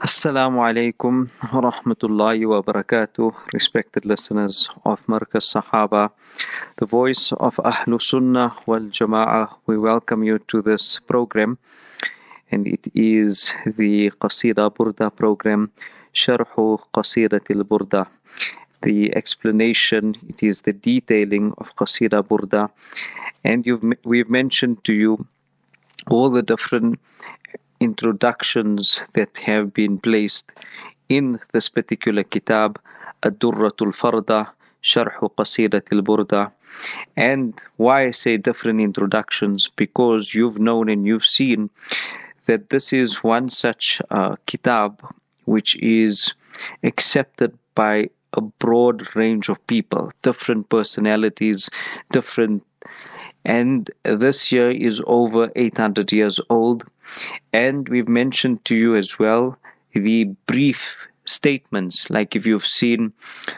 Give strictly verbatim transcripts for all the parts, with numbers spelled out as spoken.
Assalamu alaikum wa rahmatullahi wa barakatuh, respected listeners of Markaz Sahaba, the voice of Ahlus Sunnah wal Jama'ah. We welcome you to this program, and it is the Qasida Burda program, Sharhu Qasidatil Burda. The explanation, it is the detailing of Qasida Burda, and you've we've mentioned to you all the different introductions that have been placed in this particular kitab, Ad-Durratul Farda, Sharhu Qasidatil Burda. And why I say different introductions, because you've known and you've seen that this is one such uh, kitab which is accepted by a broad range of people, different personalities, different, and this year is over eight hundred years old. And we've mentioned to you as well the brief statements, like if you've seen,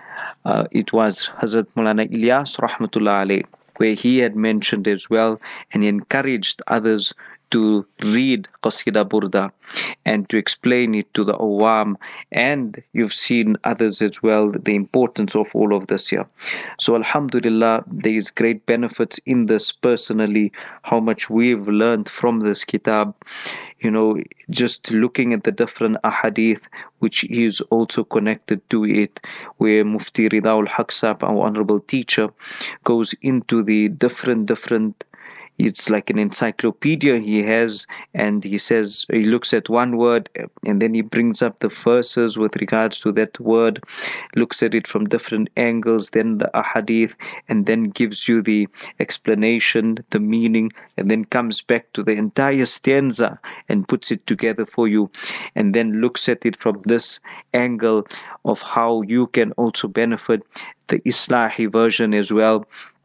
uh, it was Hazrat Maulana Ilyas Rahmatullah Alayh, where he had mentioned as well and encouraged others to read Qasida Burda and to explain it to the awam, and you've seen others as well, the importance of all of this here. So alhamdulillah, there is great benefits in this personally, how much we've learned from this kitab. You know, just looking at the different ahadith which is also connected to it, where Mufti Ridaul Haq Sahab, our honorable teacher, goes into the different different it's like an encyclopedia he has, and he says, he looks at one word and then he brings up the verses with regards to that word, looks at it from different angles, then the ahadith, and then gives you the explanation, the meaning, and then comes back to the entire stanza and puts it together for you, and then looks at it from this angle of how you can also benefit, the Islahi version as well.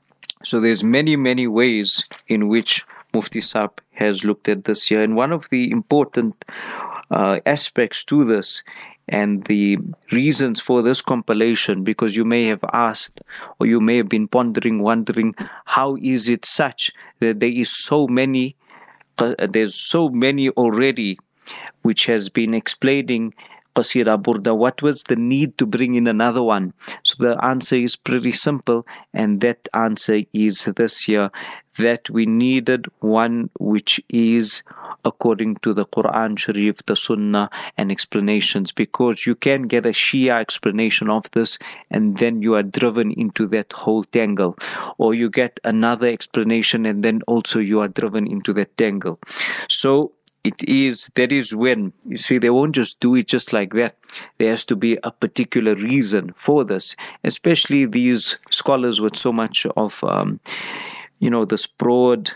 So there's many, many ways in which Mufti Saab has looked at this here. And one of the important uh, aspects to this and the reasons for this compilation, because you may have asked or you may have been pondering, wondering, how is it such that there is so many, uh, there's so many already which has been explaining Qasida Burda, what was the need to bring in another one? So the answer is pretty simple, and that answer is this here, that we needed one which is according to the Quran Sharif, the Sunnah, and explanations, because you can get a Shia explanation of this and then you are driven into that whole tangle, or you get another explanation and then also you are driven into that tangle. So It is, that is when, you see, they won't just do it just like that. There has to be a particular reason for this, especially these scholars with so much of, um, you know, this broad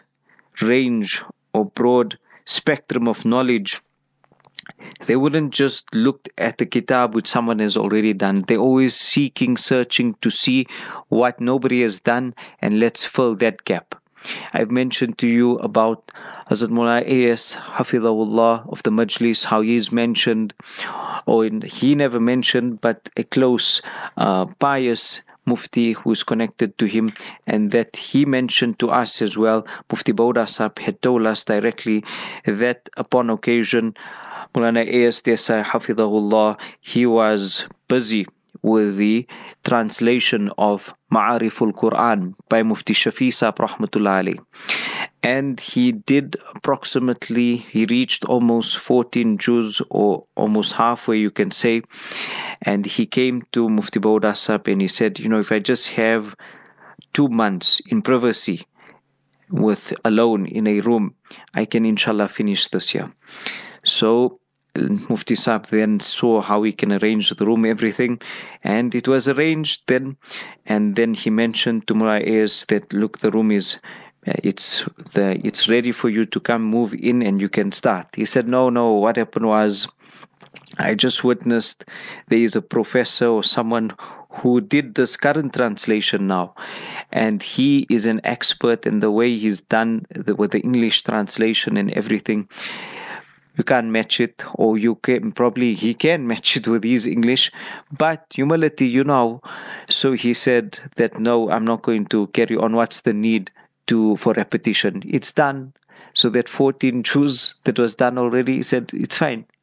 range or broad spectrum of knowledge. They wouldn't just look at the kitab which someone has already done. They're always seeking, searching to see what nobody has done, and let's fill that gap. I've mentioned to you about Hazrat Mullah A S Hafidhahullah of the Majlis, how he is mentioned, or in, he never mentioned, but a close, uh, pious Mufti who is connected to him, and that he mentioned to us as well. Mufti Bauda Sahib had told us directly that upon occasion, Mulana A S Desai Hafidhahullah, he was busy with the translation of Ma'ariful Quran by Mufti Shafi Sahib Rahmatullah Alayh. And he did approximately, he reached almost fourteen juz, or almost halfway you can say. And he came to Mufti Bauda Sahib and he said, you know, if I just have two months in privacy, with alone in a room, I can inshallah finish this year. So Mufti Saab then saw how he can arrange the room, everything, and it was arranged then. And then he mentioned to Mullah Ayers that, look, the room is, it's the it's ready for you to come, move in, and you can start. He said, no, no, what happened was, I just witnessed there is a professor or someone who did this current translation now, and he is an expert in the way he's done the, with the English translation and everything. You can't match it, or you can probably, he can match it with his English, but humility, you know. So he said that, no, I'm not going to carry on. What's the need to for repetition? It's done. So that fourteen juz that was done already, he said, it's fine.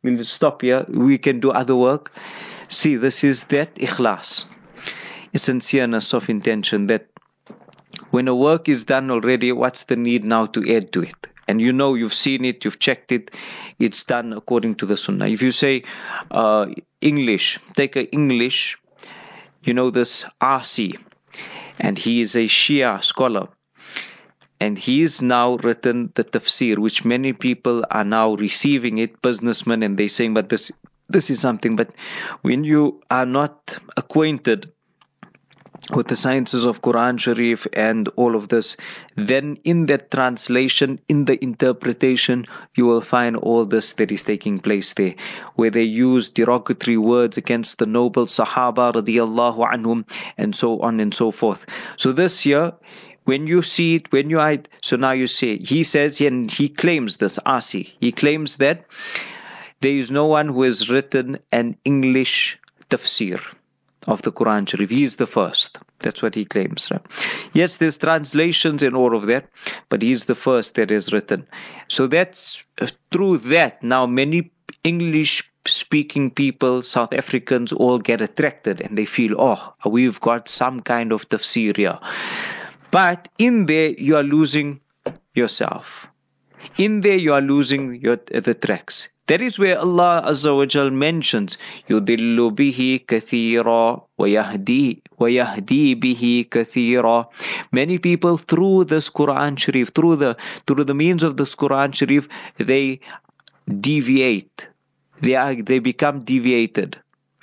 we'll stop here. We can do other work. See, this is that ikhlas, sincereness of intention, that when a work is done already, what's the need now to add to it? And you know, you've seen it, you've checked it, it's done according to the sunnah. If you say uh, English, take a English, you know this R C, and he is a Shia scholar, and he's now written the tafsir, which many people are now receiving it, businessmen, and they're saying, but this this is something. But when you are not acquainted with the sciences of Quran Sharif and all of this, then in that translation, in the interpretation, you will find all this that is taking place there, where they use derogatory words against the noble Sahaba radiyallahu anhum, and so on and so forth. So this here, when you see it, when you are, so now you say, he says, and he claims this, Asi, he claims that there is no one who has written an English tafsir of the Quran Sharif. He is the first. That's what he claims. Right? Yes, there's translations and all of that, but he's the first that is written. So that's uh, through that. Now many English speaking people, South Africans, all get attracted and they feel, oh, we've got some kind of tafsir here. But in there, you are losing yourself. In there, you are losing your, the tracks. That is where Allah Azza wa Jal mentions, يُضِلُّ بِهِ كَثِيرًا وَيَهْدِي وَيَهْدِي بِهِ كَثِيرًا. Many people through this Quran Sharif, through the through the means of this Quran Sharif, they deviate. They are they become deviated.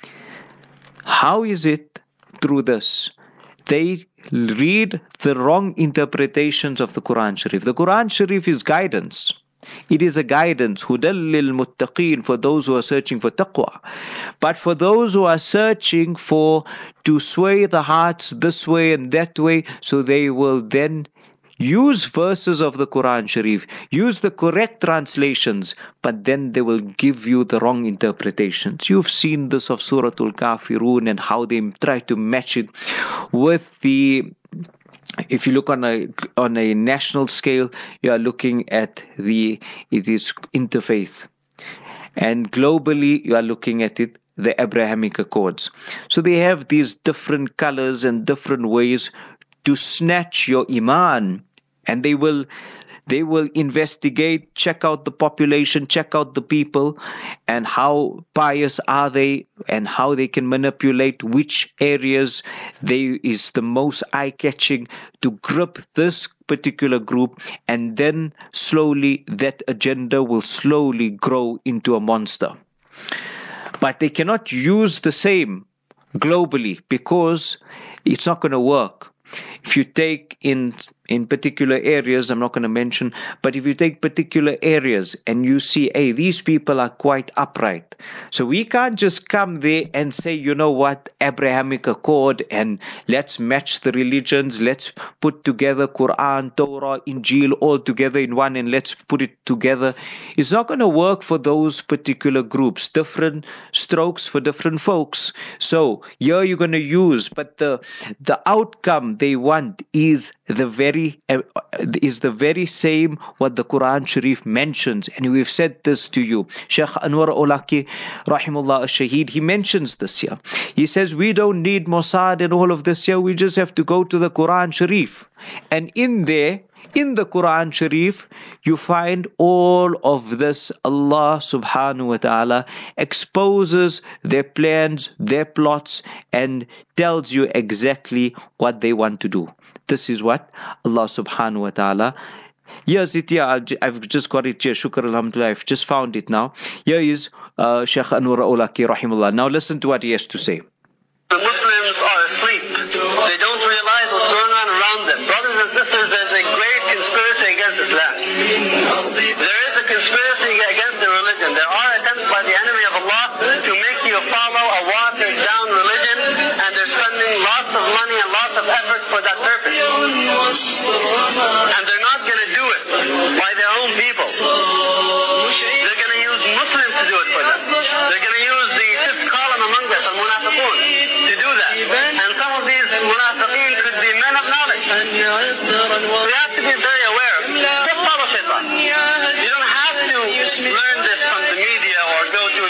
How is it through this? They read the wrong interpretations of the Quran Sharif. The Quran Sharif is guidance. It is a guidance, hudal lil muttaqeen, for those who are searching for taqwa. But for those who are searching for to sway the hearts this way and that way, so they will then use verses of the Quran Sharif, use the correct translations, but then they will give you the wrong interpretations. You've seen this of Suratul Kafirun and how they try to match it with the, if you look on a on a national scale, you are looking at the, it is interfaith. And globally, you are looking at it, the Abrahamic Accords. So they have these different colors and different ways to snatch your iman, and they will they will investigate, check out the population, check out the people, and how pious are they, and how they can manipulate which areas they is the most eye-catching to grip this particular group, and then slowly that agenda will slowly grow into a monster. But they cannot use the same globally because it's not going to work. If you take in in particular areas, I'm not going to mention, but if you take particular areas and you see, hey, these people are quite upright. So we can't just come there and say, you know what, Abrahamic Accord, and let's match the religions, let's put together Quran, Torah, Injil all together in one, and let's put it together. It's not going to work for those particular groups, different strokes for different folks. So here you're going to use, but the the outcome they want is the very is the very same what the Quran Sharif mentions, and we've said this to you. Sheikh Anwar Awlaki rahimullah al-Shaheed, he mentions this here. He says we don't need Mossad and all of this here, we just have to go to the Quran Sharif, and in there, in the Quran Sharif, you find all of this. Allah subhanahu wa ta'ala exposes their plans, their plots, and tells you exactly what they want to do. This is what Allah subhanahu wa ta'ala. Here's it here. I've just got it here. Shukr alhamdulillah. I've just found it now. Here is uh, Sheikh Anwar Awlaki rahimullah. Now listen to what he has to say. The Muslims are asleep. They don't realize what's going on around them. Brothers and sisters, there's a great conspiracy against Islam. There is a conspiracy against the religion. There are attempts by the enemy of Allah to make you follow a watered down religion, and they're spending lots of money and lots of effort for that purpose. And they're not going to do it by their own people. They're going to use Muslims to do it for them. They're going to use the fifth column among us, al-munafiqun, to do that. And some of these munafiqeen could be men of knowledge. We have to be very aware. Just follow shaitan. You don't have to learn this from the media or go to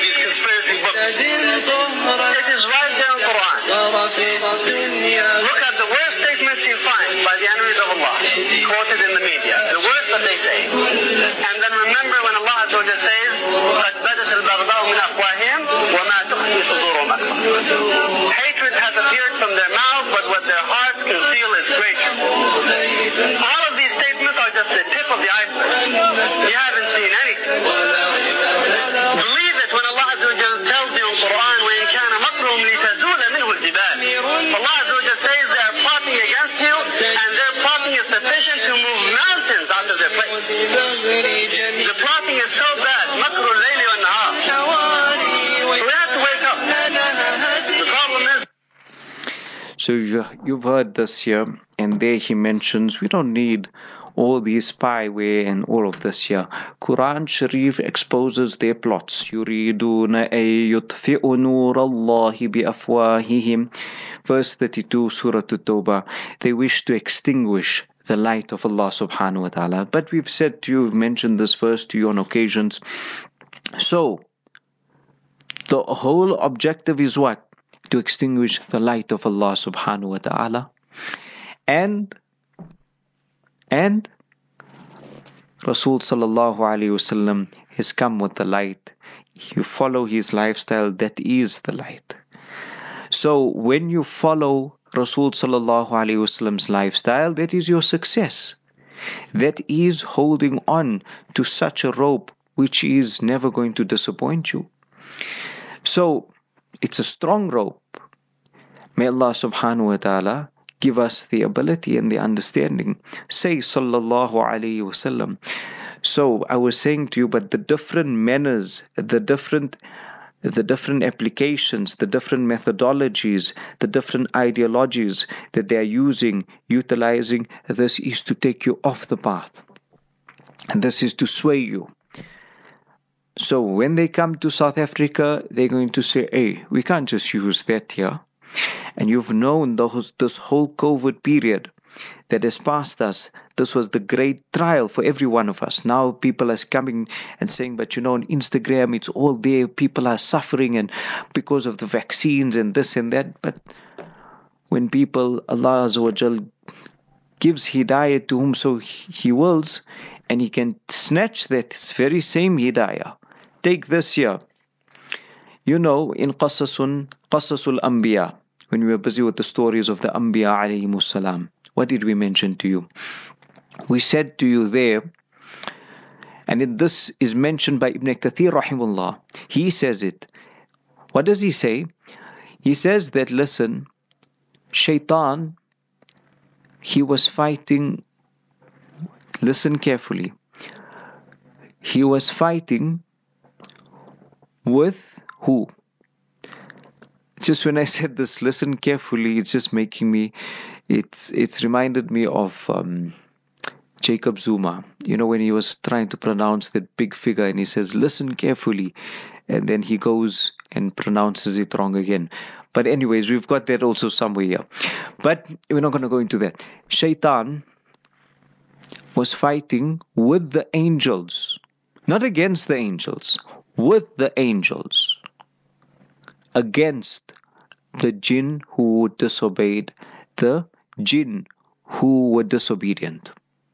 It is right there in Quran. Look at the worst statements you find by the enemies of Allah, quoted in the media. The worst that they say. And then remember when Allah Azza wa Jalla says, قَدْ بَدَتِ الْبَغْضَاءُ مِنْ أَفْوَاهِهِمْ وَمَا تُخْفِي صُدُورُهُمْ أَكْبَرُ. Hatred has appeared from their mouth, but what their heart conceal is greater. All of these statements are just the tip of the iceberg. You haven't seen anything. Believe it when Allah Azza wa Jalla tells you in Quran, وَإِنْ كَانَ مَكْرُهُمْ لِتَزُولَ مِنْهُ الْجِبَالِ. Allah Azza wa Jalla says they are plotting against you, and their plotting is sufficient to move mountains out of their place. The plotting is so bad. مَكْرُ اللَّيْلِ وَالنَّهَارِ. We have to wake up. The problem is. So you've heard this here, and there he mentions we don't need all these spyware and all of this here. Quran Sharif exposes their plots. يُرِيدُونَ أَن يُطْفِئُوا نُورَ اللَّهِ بِأَفْوَاهِهِمْ. Verse thirty-two, Surah At-Tawbah. They wish to extinguish the light of Allah subhanahu wa ta'ala. But we've said to you, we've mentioned this verse to you on occasions. So, the whole objective is what? To extinguish the light of Allah subhanahu wa ta'ala. And, and Rasul sallallahu alayhi wasallam has come with the light. You follow his lifestyle, that is the light. So when you follow Rasul sallallahu alayhi wasallam's lifestyle, that is your success. That is holding on to such a rope which is never going to disappoint you. So it's a strong rope. May Allah subhanahu wa ta'ala give us the ability and the understanding. Say sallallahu alayhi wasallam. So I was saying to you, but the different manners, the different the different applications, the different methodologies, the different ideologies that they are using, utilizing, this is to take you off the path. And this is to sway you. So when they come to South Africa, they're going to say, hey, we can't just use that here. And you've known those, this whole COVID period that has passed us, this was the great trial for every one of us. Now people are coming and saying, but you know, on Instagram, it's all there. People are suffering and because of the vaccines and this and that. But when people, Allah Azza wa Jal gives hidayah to whom so He wills, and He can snatch that very same hidayah. Take this here. You know, in Qasasun, Qasasul Anbiya, when we were busy with the stories of the Anbiya alayhimus salam, what did we mention to you? We said to you there, and it, this is mentioned by Ibn Kathir rahimahullah. He says it. What does he say? He says that, listen, Shaitan, he was fighting, listen carefully, he was fighting with who? Just when I said this, listen carefully, it's just making me, it's it's reminded me of um, Jacob Zuma. You know, when he was trying to pronounce that big figure and he says, listen carefully, and then he goes and pronounces it wrong again. But anyways, we've got that also somewhere here. But we're not going to go into that. Shaitan was fighting with the angels, not against the angels, with the angels, against the jinn who disobeyed, the jinn who were disobedient.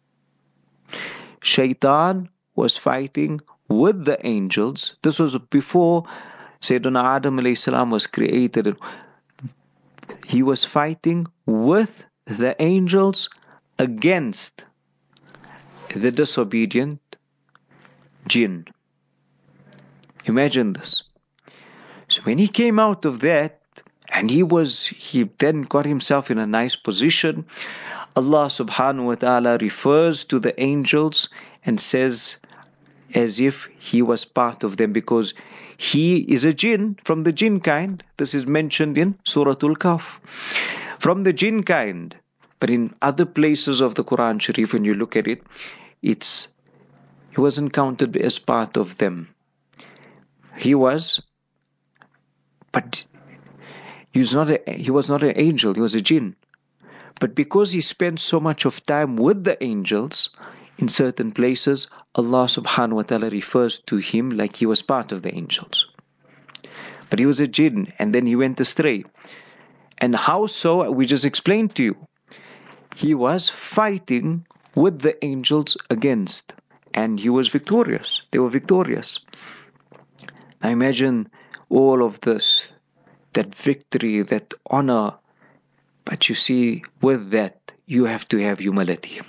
Shaitan was fighting with the angels. This was before Sayyidina Adam alayhi salam was created. He was fighting with the angels against the disobedient jinn. Imagine this. So when he came out of that, and he was, he then got himself in a nice position, Allah subhanahu wa ta'ala refers to the angels and says as if he was part of them, because he is a jinn from the jinn kind. This is mentioned in Surah Al-Kahf. From the jinn kind. But in other places of the Quran Sharif, when you look at it, it's, he wasn't counted as part of them. He was, but he was not a, he was not an angel, he was a jinn. But because he spent so much of time with the angels, in certain places, Allah subhanahu wa ta'ala refers to him like he was part of the angels. but he was a jinn, and then he went astray. And how so? We just explained to you. He was fighting with the angels against, and he was victorious. They were victorious. Now imagine all of this, that victory, that honor. But you see, with that, you have to have humility.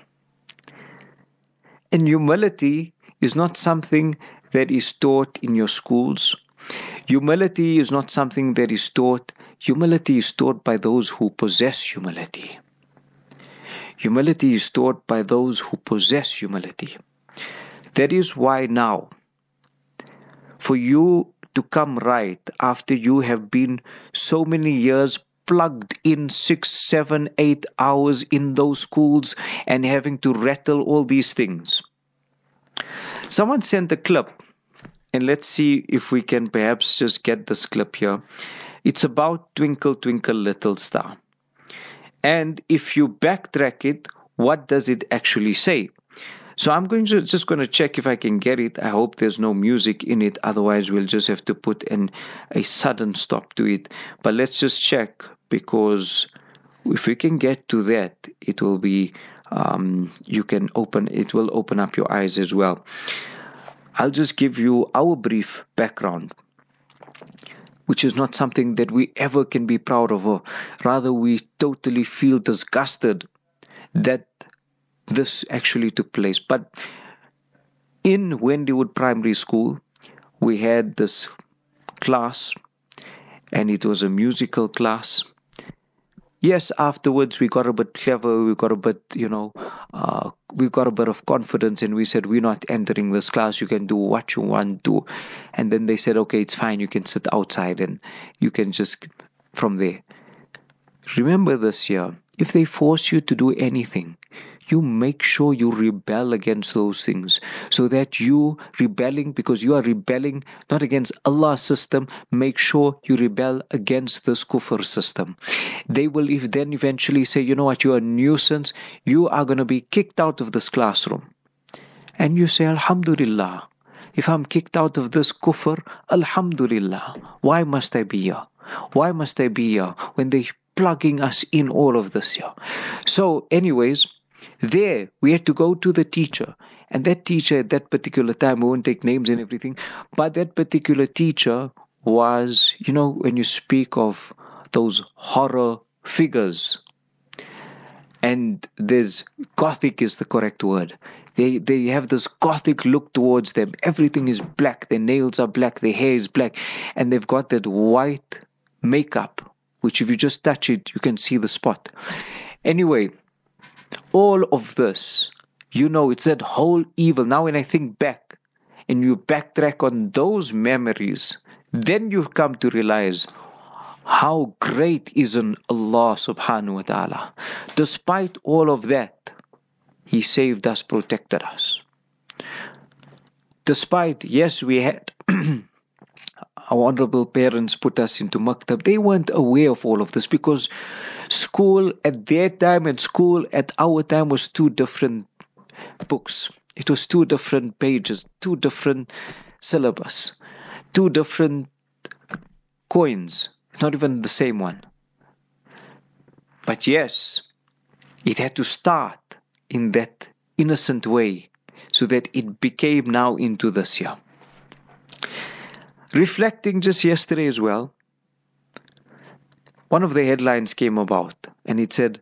And humility is not something that is taught in your schools. Humility is not something that is taught. Humility is taught by those who possess humility. Humility is taught by those who possess humility. That is why now, for you to come right after you have been so many years plugged in six, seven, eight hours in those schools and having to rattle all these things. Someone sent a clip, and let's see if we can perhaps just get this clip here. It's about Twinkle, Twinkle, Little Star. And if you backtrack it, what does it actually say? So I'm going to just going to check if I can get it. I hope there's no music in it. Otherwise, we'll just have to put in a sudden stop to it. But let's just check, because if we can get to that, it will be, um, you can open, it will open up your eyes as well. I'll just give you our brief background, which is not something that we ever can be proud of. Or rather, we totally feel disgusted that this actually took place. But in Wendywood Primary School, we had this class, and it was a musical class. Yes, afterwards we got a bit clever, we got a bit, you know, uh, we got a bit of confidence, and we said, we're not entering this class, you can do what you want to. And then they said, okay, it's fine, you can sit outside and you can just, from there. Remember this year, if they force you to do anything, you make sure you rebel against those things, so that you rebelling, because you are rebelling not against Allah's system, make sure you rebel against this kufr system. They will if then eventually say, you know what, you're a nuisance, you are going to be kicked out of this classroom. And you say, Alhamdulillah, if I'm kicked out of this kufr, Alhamdulillah, why must I be here? Why must I be here when they plugging us in all of this here? So anyways, there, we had to go to the teacher, and that teacher at that particular time, we won't take names and everything, but that particular teacher was, you know, when you speak of those horror figures, and there's, gothic is the correct word, they they have this gothic look towards them, everything is black, their nails are black, their hair is black, and they've got that white makeup, which if you just touch it, you can see the spot. Anyway, all of this, you know, it's that whole evil. Now when I think back and you backtrack on those memories, then you come to realize how great is an Allah subhanahu wa ta'ala. Despite all of that, He saved us, protected us. Despite, yes, we had our honorable parents put us into maktab. They weren't aware of all of this, because school at their time and school at our time was two different books. It was two different pages, two different syllabus, two different coins, not even the same one. But yes, it had to start in that innocent way, so that it became now into this year. Reflecting just yesterday as well, one of the headlines came about, and it said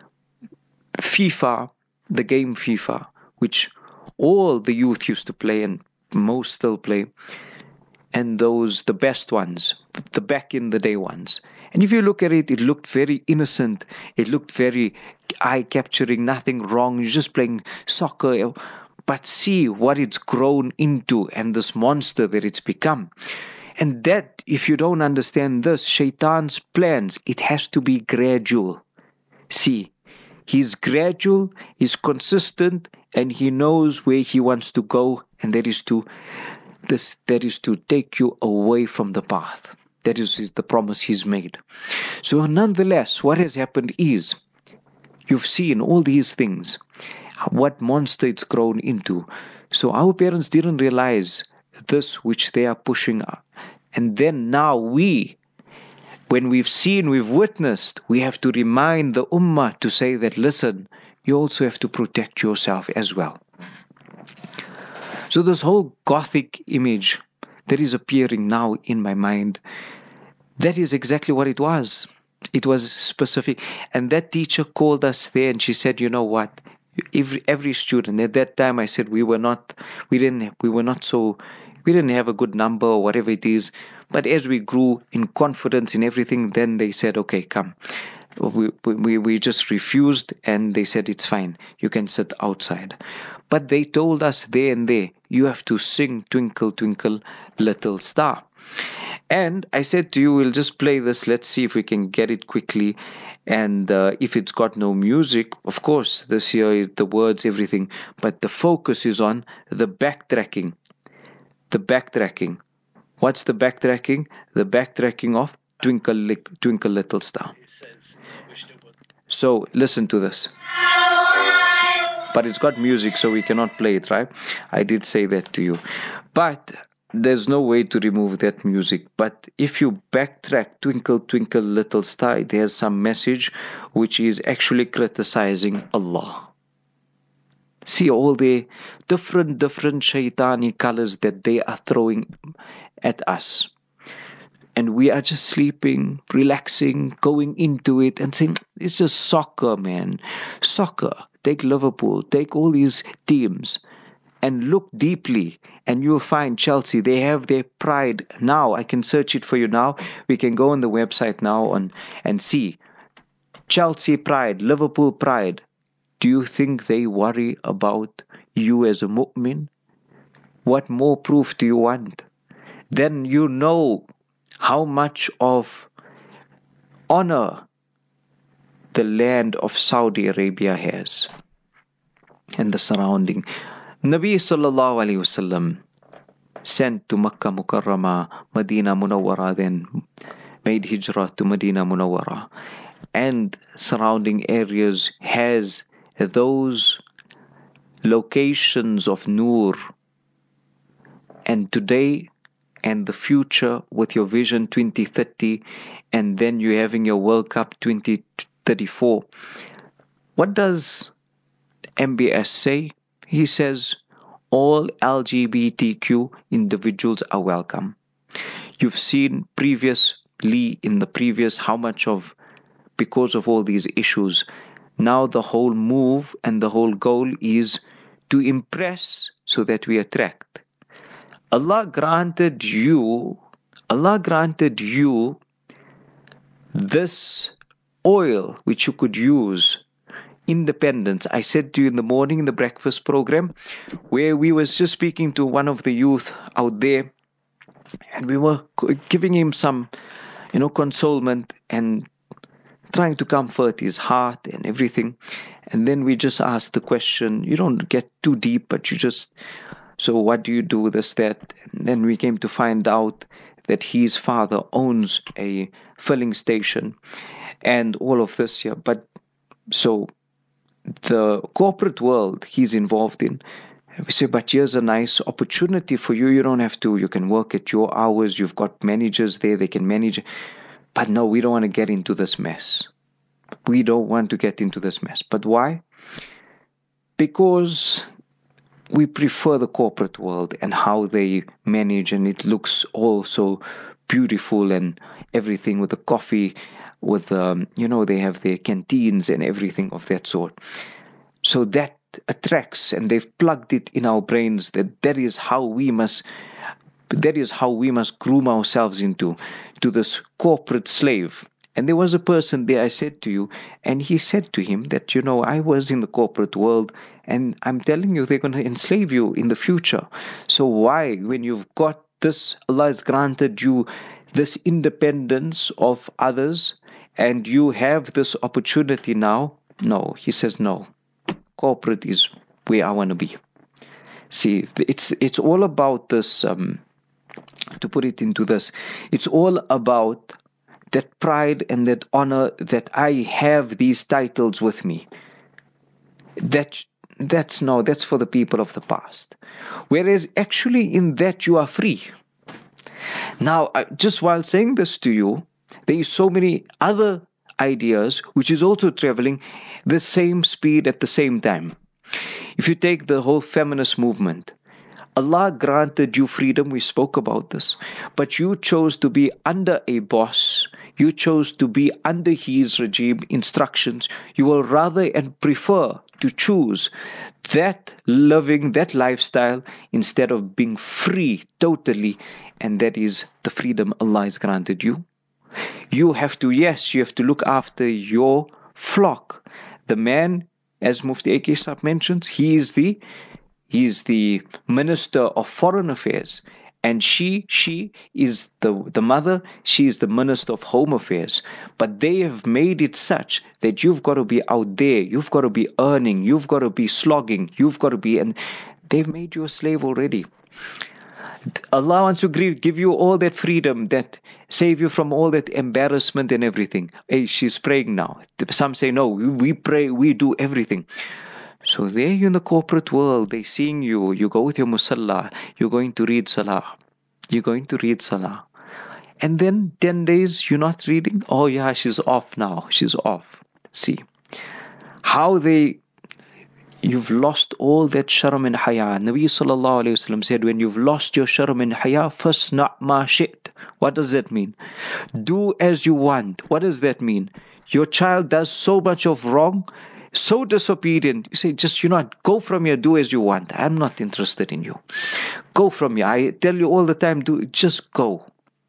FIFA, the game FIFA, which all the youth used to play and most still play, and those, the best ones, the back in the day ones. And if you look at it, it looked very innocent, it looked very eye-capturing, nothing wrong, you're just playing soccer. But see what it's grown into and this monster that it's become. And that, if you don't understand this, Shaitan's plans, it has to be gradual. See, he's gradual, he's consistent, and he knows where he wants to go, and that is to this that is to take you away from the path. That is, is the promise he's made. So nonetheless, what has happened is, you've seen all these things, what monster it's grown into. So our parents didn't realize this which they are pushing And then now we, when we've seen, we've witnessed, we have to remind the ummah to say that, listen, you also have to protect yourself as well. So this whole Gothic image that is appearing now in my mind, that is exactly what it was. It was specific. And that teacher called us there and she said, you know what? Every every student, at that time I said we were not, we didn't, we were not so, we didn't have a good number or whatever it is. But as we grew in confidence in everything, then they said, okay, come. We, we, we just refused and they said, it's fine. You can sit outside. But they told us there and there, you have to sing Twinkle, Twinkle, Little Star. And I said to you, we'll just play this. Let's see if we can get it quickly. And uh, if it's got no music, of course, this here is the words, everything. But the focus is on the backtracking. The backtracking. What's the backtracking? The backtracking of Twinkle, Twinkle, Little Star. So listen to this. But it's got music, so we cannot play it, right? I did say that to you. But there's no way to remove that music. But if you backtrack Twinkle, Twinkle, Little Star, there's some message which is actually criticizing Allah. See all the different, different shaitani colors that they are throwing at us. And we are just sleeping, relaxing, going into it and saying, it's just soccer, man. Soccer. Take Liverpool, take all these teams and look deeply and you'll find Chelsea. They have their pride now. I can search it for you now. We can go on the website now on, and see. Chelsea pride, Liverpool pride. Do you think they worry about you as a mu'min? What more proof do you want? Then you know how much of honor the land of Saudi Arabia has and the surrounding. Nabi sallallahu alayhi wasallam sent to Makkah Mukarramah, Medina Munawwara, then made hijrah to Medina Munawwara, and surrounding areas has those locations of Noor. And today and the future with your Vision twenty thirty, and then you're having your World Cup twenty thirty-four. What does M B S say? He says all L G B T Q individuals are welcome. You've seen previously in the previous how much of, because of all these issues, now the whole move and the whole goal is to impress so that we attract. Allah granted you, Allah granted you this oil which you could use, independence. I said to you in the morning in the breakfast program, where we was just speaking to one of the youth out there, and we were giving him some, you know, consolement and trying to comfort his heart and everything. And then we just asked the question, you don't get too deep, but you just, so what do you do, this, that? And then we came to find out that his father owns a filling station and all of this here. But so the corporate world he's involved in, we say, but here's a nice opportunity for you. You don't have to, you can work at your hours. You've got managers there, they can manage. But no, we don't want to get into this mess. We don't want to get into this mess. But why? Because we prefer the corporate world and how they manage, and it looks all so beautiful and everything with the coffee, with um, you know, they have their canteens and everything of that sort. So that attracts, and they've plugged it in our brains that that is how we must, that is how we must groom ourselves into, to this corporate slave. And there was a person there, I said to you, and he said to him that, you know, I was in the corporate world, and I'm telling you, they're going to enslave you in the future. So why, when you've got this, Allah has granted you this independence of others, and you have this opportunity now? No, he says, no. Corporate is where I want to be. See, it's it's all about this, um, to put it into this, it's all about that pride and that honor that I have these titles with me. That that's no, that's for the people of the past. Whereas actually in that you are free. Now, I- just while saying this to you, there is so many other ideas which is also traveling the same speed at the same time. If you take the whole feminist movement, Allah granted you freedom, we spoke about this, but you chose to be under a boss. You chose to be under his regime instructions. You will rather and prefer to choose that living, that lifestyle, instead of being free totally, and that is the freedom Allah has granted you. You have to, yes, you have to look after your flock. The man, as Mufti A K Sahib mentions, he is the he is the Minister of Foreign Affairs, and she she is the the mother, she is the Minister of Home Affairs. But they have made it such that you've got to be out there, you've got to be earning, you've got to be slogging, you've got to be, and they've made you a slave already. Allah wants to give you all that freedom, that save you from all that embarrassment and everything. Hey, she's praying now. Some say, no, we pray, we do everything. So there you in the corporate world, they seeing you, you go with your musalla, you're going to read salah. You're going to read salah. And then ten days you're not reading. Oh yeah, she's off now. She's off. See how they, you've lost all that sharm and haya. Nabi sallallahu alayhi wasallam said, when you've lost your sharm and haya, fasna ma shi't. What does that mean? Do as you want. What does that mean? Your child does so much of wrong, so disobedient. You say, just, you know what, go from here, do as you want. I'm not interested in you. Go from here. I tell you all the time, do just go.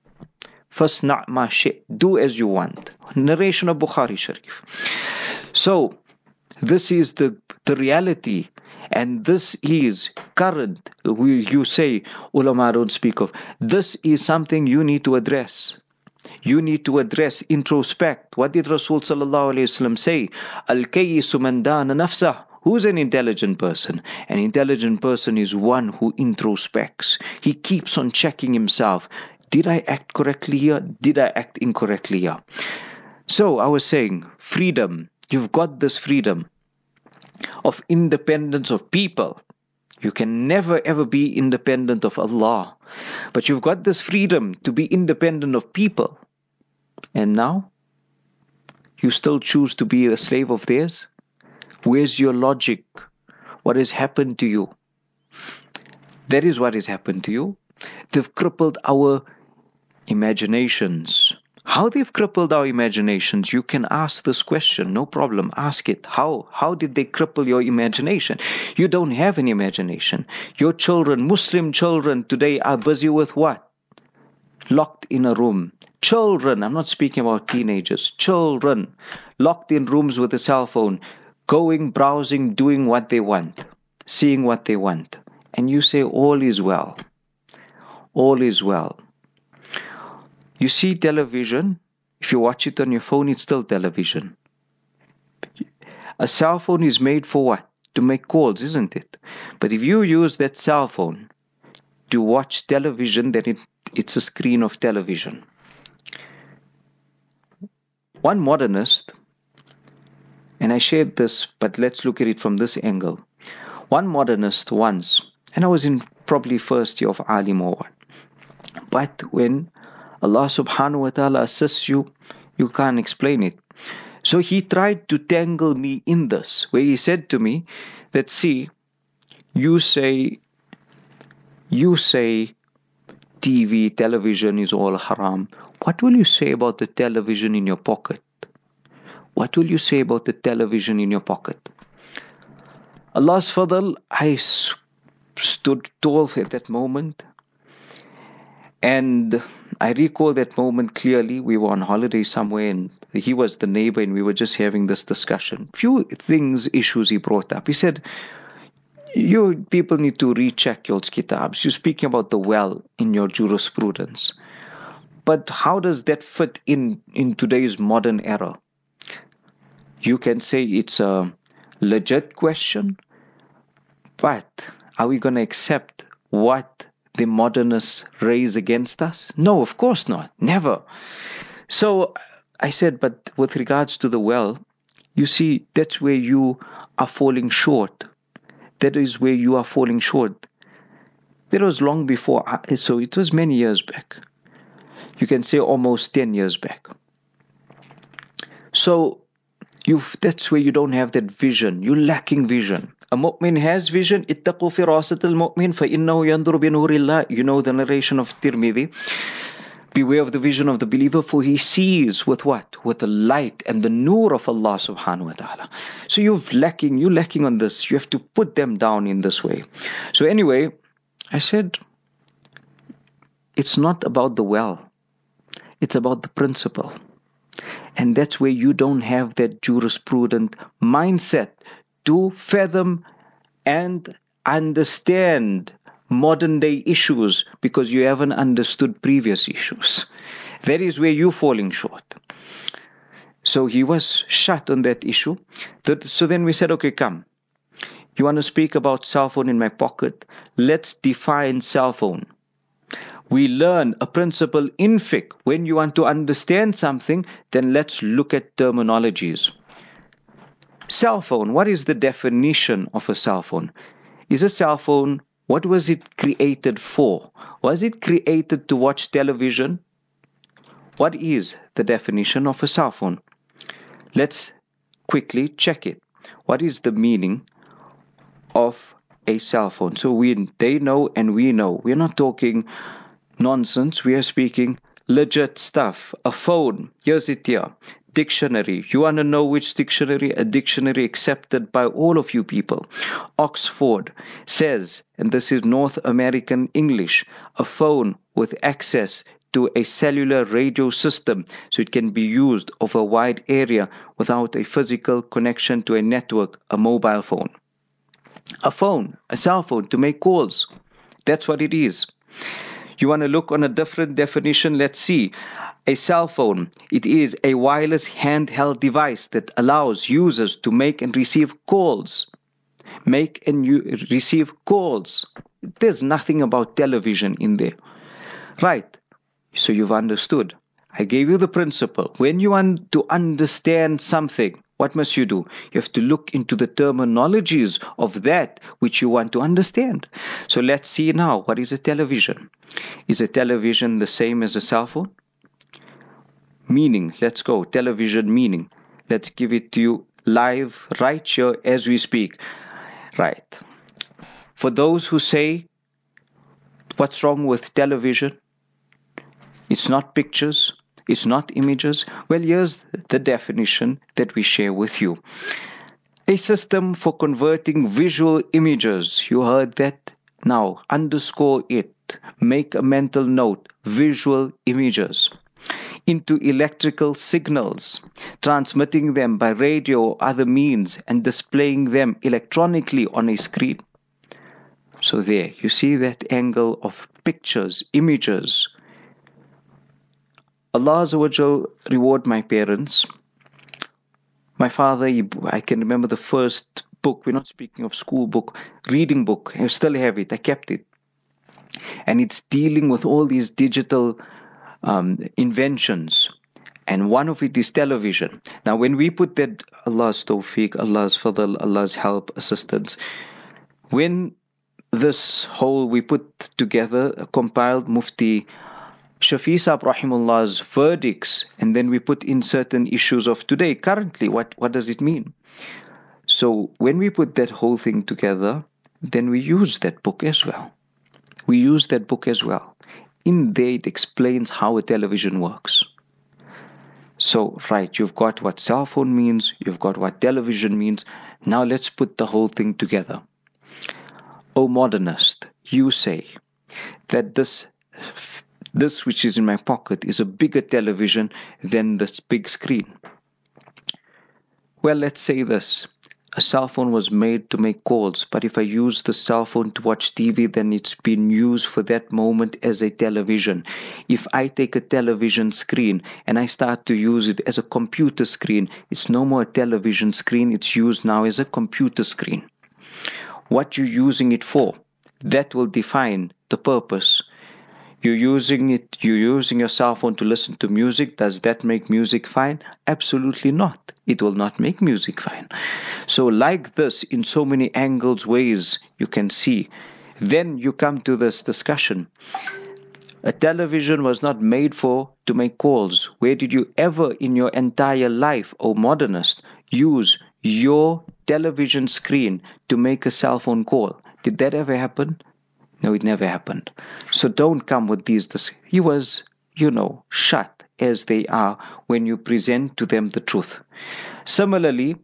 Fasna ma shi't. Do as you want. Narration of Bukhari Sharif. So, this is the, the reality. And this is current. We, you say, ulama don't speak of. This is something you need to address. You need to address, introspect. What did Rasul sallallahu alayhi wasallam say? Al-kayyisu man dana nafsah. Who's an intelligent person? An intelligent person is one who introspects. He keeps on checking himself. Did I act correctly here? Did I act incorrectly here? So I was saying, freedom. You've got this freedom of independence of people. You can never ever be independent of Allah. But you've got this freedom to be independent of people. And now, you still choose to be a slave of theirs? Where's your logic? What has happened to you? That is what has happened to you. They've crippled our imaginations. How they've crippled our imaginations, you can ask this question, no problem, ask it. How? How did they cripple your imagination? You don't have an imagination. Your children, Muslim children today are busy with what? Locked in a room. Children, I'm not speaking about teenagers, children, locked in rooms with a cell phone, going, browsing, doing what they want, seeing what they want. And you say, all is well. All is well. You see television, if you watch it on your phone, it's still television. A cell phone is made for what? To make calls, isn't it? But if you use that cell phone to watch television, then it, it's a screen of television. One modernist, and I shared this, but let's look at it from this angle. One modernist once, and I was in probably first year of Alim or what, but when Allah subhanahu wa ta'ala assists you, you can't explain it. So he tried to tangle me in this, where he said to me that, see, you say, you say T V, television is all haram. What will you say about the television in your pocket? What will you say about the television in your pocket? Allah's fadl, I stood tall at that moment. And I recall that moment clearly. We were on holiday somewhere and he was the neighbor and we were just having this discussion. Few things, issues he brought up. He said, you people need to recheck your kitabs. You're speaking about the well in your jurisprudence. But how does that fit in, in today's modern era? You can say it's a legit question, but are we going to accept what the modernists raise against us? No, of course not. Never. So I said, but with regards to the well, you see, that's where you are falling short. That is where you are falling short. That was long before, I, so it was many years back. You can say almost ten years back. So you've, that's where you don't have that vision. You're lacking vision. A mu'min has vision. اتقوا فراسة المؤمن فإنه ينظر بنور الله. You know the narration of Tirmidhi. Beware of the vision of the believer, for he sees with what? With the light and the nur of Allah subhanahu wa ta'ala. So you're lacking, you're lacking on this. You have to put them down in this way. So anyway, I said, it's not about the well. It's about the principle. And that's where you don't have that jurisprudent mindset to fathom and understand modern day issues, because you haven't understood previous issues. That is where you're falling short. So he was shut on that issue. So then we said, okay, come. You want to speak about cell phone in my pocket? Let's define cell phone. We learn a principle in fiqh. When you want to understand something, then let's look at terminologies. Cell phone, what is the definition of a cell phone? Is a cell phone, what was it created for? Was it created to watch television? What is the definition of a cell phone? Let's quickly check it. What is the meaning of a cell phone? So we, they know and we know. We're not talking nonsense. We are speaking legit stuff. A phone. Here's it here. Dictionary. You want to know which dictionary? A dictionary accepted by all of you people. Oxford says, and this is North American English, a phone with access to a cellular radio system, so it can be used over a wide area without a physical connection to a network, a mobile phone. A phone, a cell phone to make calls. That's what it is. You want to look on a different definition? Let's see. A cell phone, it is a wireless handheld device that allows users to make and receive calls. Make and you receive calls. There's nothing about television in there. Right. So you've understood. I gave you the principle. When you want to understand something, what must you do? You have to look into the terminologies of that which you want to understand. So let's see now, what is a television? Is a television the same as a cell phone? Meaning, let's go. Television meaning. Let's give it to you live right here as we speak. Right. For those who say, what's wrong with television? It's not pictures. It's not images. Well, here's the definition that we share with you. A system for converting visual images. You heard that? Now, underscore it. Make a mental note. Visual images. Into electrical signals, transmitting them by radio or other means and displaying them electronically on a screen. So there, you see that angle of pictures, images. Allah Azza wa Jal reward my parents. My father, he, I can remember the first book, we're not speaking of school book, reading book, I still have it, I kept it. And it's dealing with all these digital um, inventions. And one of it is television. Now when we put that, Allah's tawfiq, Allah's fadl, Allah's help, assistance, when this whole we put together, compiled Mufti Shafi Sahib Rahimullah's verdicts, and then we put in certain issues of today, currently, what, what does it mean? So when we put that whole thing together, then we use that book as well. We use that book as well. In there it explains how a television works. So, right, you've got what cell phone means, you've got what television means. Now let's put the whole thing together. O modernist, you say that this This which is in my pocket is a bigger television than this big screen. Well, let's say this. A cell phone was made to make calls, but if I use the cell phone to watch T V, then it's been used for that moment as a television. If I take a television screen and I start to use it as a computer screen, it's no more a television screen, it's used now as a computer screen. What you're using it for, that will define the purpose. You're using it, you're using your cell phone to listen to music. Does that make music fine? Absolutely not. It will not make music fine. So like this, in so many angles, ways, you can see Then you come to this discussion. A television was not made for to make calls. Where did you ever in your entire life, O modernist, use your television screen to make a cell phone call? Did that ever happen? No, it never happened. So don't come with these. This he was, you know, shut as they are when you present to them the truth. Similarly,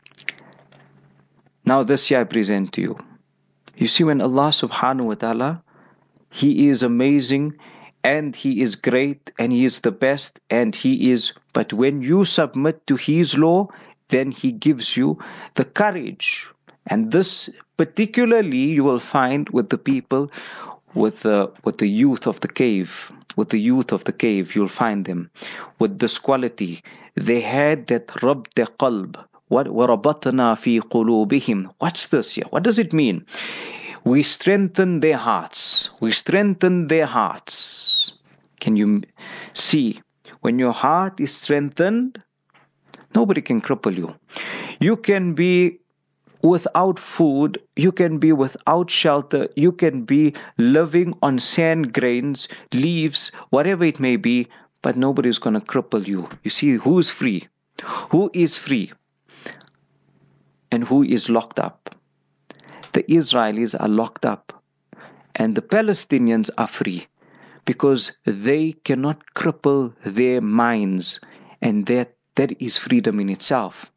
now this here I present to you. You see, when Allah subhanahu wa ta'ala, He is amazing and He is great and He is the best and He is, but when you submit to His law, then He gives you the courage. And this particularly you will find with the people, with the with the youth of the cave, with the youth of the cave, you'll find them with this quality. They had that rabt qalb. What وَرَبَطْنَا فِي قُلُوبِهِمْ. What's this here? What does it mean? We strengthen their hearts. We strengthen their hearts. Can you see? When your heart is strengthened, nobody can cripple you. You can be without food, you can be without shelter, you can be living on sand grains, leaves, whatever it may be, but nobody is going to cripple you. You see, who's free? Who is free? And who is locked up? The Israelis are locked up, and the Palestinians are free because they cannot cripple their minds, and that that is freedom in itself.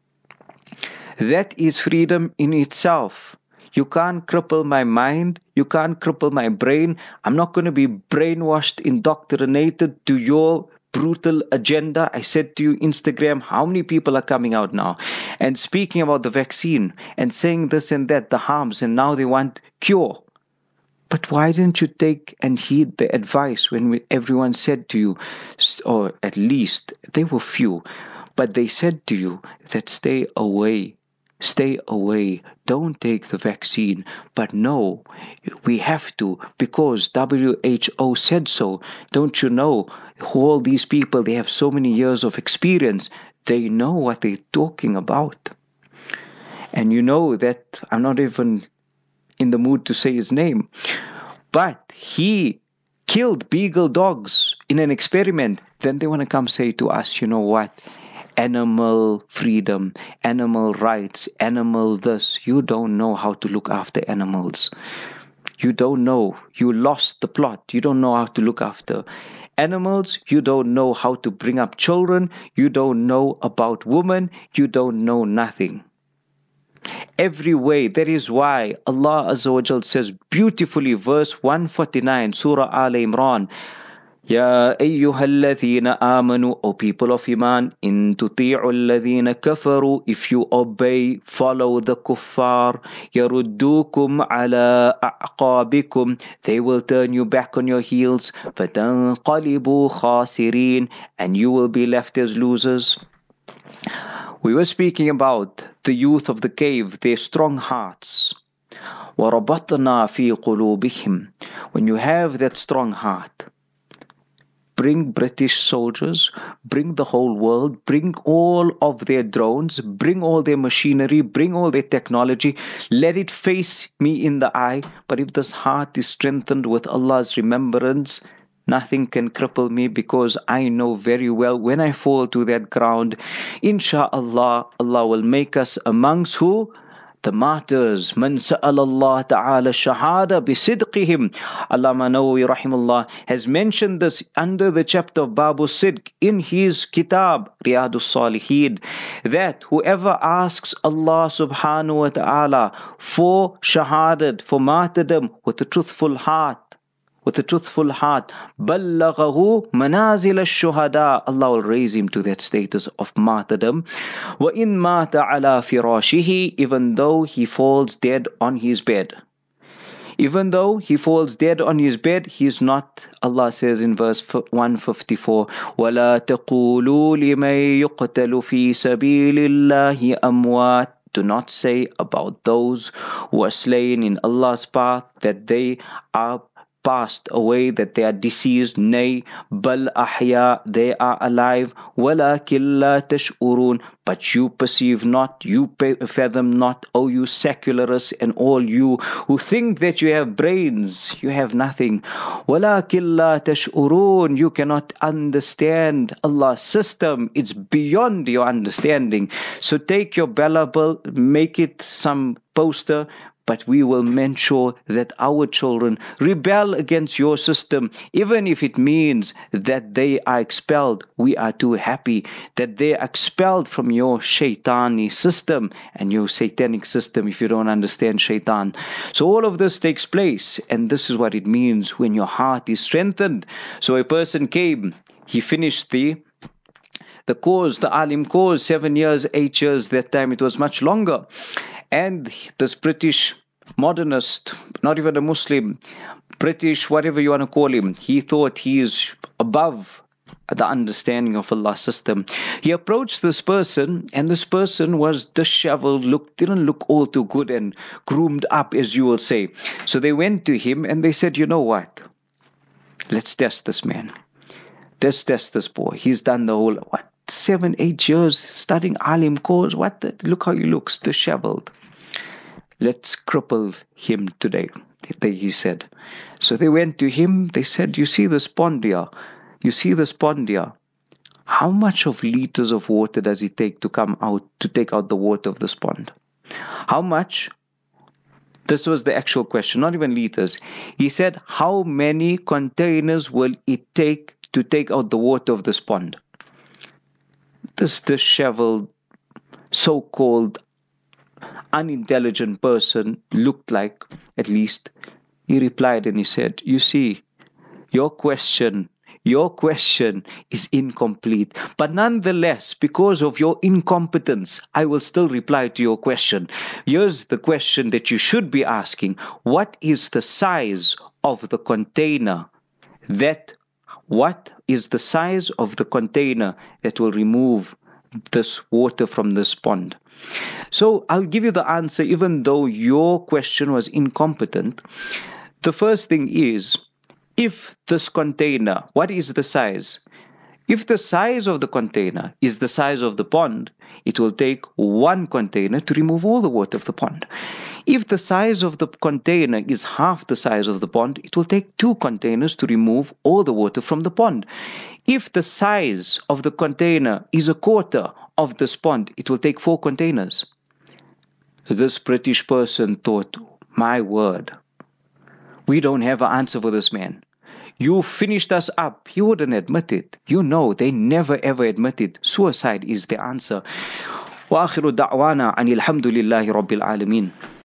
That is freedom in itself. You can't cripple my mind. You can't cripple my brain. I'm not going to be brainwashed, indoctrinated to your brutal agenda. I said to you, Instagram, how many people are coming out now and speaking about the vaccine and saying this and that, the harms, and now they want cure. But why didn't you take and heed the advice when we, everyone said to you, or at least they were few, but they said to you that stay away, stay away, don't take the vaccine. But no, we have to because W H O said so. Don't you know, all these people, they have so many years of experience. They know what they're talking about. And you know that I'm not even in the mood to say his name, but he killed beagle dogs in an experiment. Then they want to come say to us, you know what? Animal freedom, animal rights, animal this. You don't know how to look after animals. You don't know. You lost the plot. You don't know how to look after animals. You don't know how to bring up children. You don't know about women. You don't know nothing. Every way. That is why Allah Azza wa Jal says beautifully, verse one forty-nine, Surah Al Imran, Ya ayyuhalladhina amanu, O people of Iman, in tuti'u alladhina kafaru, if you obey, follow the kuffar, yaruddukum ala a'qabikum, they will turn you back on your heels, fatanqalibu khasirin, and you will be left as losers. We were speaking about the youth of the cave, their strong hearts. وَرَبَطْنَا فِي قُلُوبِهِمْ. When you have that strong heart, bring British soldiers, bring the whole world, bring all of their drones, bring all their machinery, bring all their technology, let it face me in the eye. But if this heart is strengthened with Allah's remembrance, nothing can cripple me, because I know very well when I fall to that ground, insha'Allah, Allah will make us amongst who? The martyrs. Man sa'ala Allah ta'ala shahada bisidqihim. Allama Nawawi rahimahullah has mentioned this under the chapter of Babu Sidq in his kitab Riyadus Salihin, that whoever asks Allah subhanahu wa ta'ala for shahadat, for martyrdom, with a truthful heart, with a truthful heart, بَلَّغَهُ مَنَازِلَ الشُّهَدَاء, Allah will raise him to that status of martyrdom. وَإِن مَاتَ عَلَى فِرَاشِهِ, even though he falls dead on his bed. Even though he falls dead on his bed, he is not, Allah says in verse one fifty-four, وَلَا تَقُولُوا لِمَن يُقْتَلُ فِي سَبِيلِ اللَّهِ أَمْوَاتٍ. Do not say about those who are slain in Allah's path that they are passed away, that they are deceased. Nay, bal ahya, they are alive. Walakin la tash'urun, but you perceive not, you fathom not, O you secularists and all you who think that you have brains, you have nothing. Walakin la tash'urun, you cannot understand Allah's system. It's beyond your understanding. So take your bellable, make it some poster, but we will make sure that our children rebel against your system, even if it means that they are expelled. We are too happy that they are expelled from your shaitani system and your satanic system, if you don't understand shaitan. So all of this takes place, and this is what it means when your heart is strengthened. So a person came, he finished the the course, the alim course, seven years, eight years, that time it was much longer. And this British modernist, not even a Muslim, British, whatever you want to call him, he thought he is above the understanding of Allah's system. He approached this person, and this person was disheveled, looked, didn't look all too good and groomed up, as you will say. So they went to him and they said, you know what? Let's test this man. Let's test this boy. He's done the whole, what? Seven, eight years studying alim course. What the, look how he looks, disheveled. Let's cripple him today, he said. So they went to him. They said, you see this pond here? You see this pond here? How much of liters of water does it take to come out, to take out the water of this pond? How much? This was the actual question, not even liters. He said, how many containers will it take to take out the water of this pond? This disheveled, so-called unintelligent person looked like, at least, he replied and he said, you see, your question, your question is incomplete. But nonetheless, because of your incompetence, I will still reply to your question. Here's the question that you should be asking. What is the size of the container that What is the size of the container that will remove this water from this pond? So I'll give you the answer, even though your question was incompetent. The first thing is, if this container, what is the size? If the size of the container is the size of the pond, it will take one container to remove all the water of the pond. If the size of the container is half the size of the pond, it will take two containers to remove all the water from the pond. If the size of the container is a quarter of this pond, it will take four containers. This British person thought, my word, we don't have an answer for this man. You finished us up. He wouldn't admit it. You know, they never ever admit it. Suicide is the answer. وآخر دعوانا أن الحمد لله رب العالمين.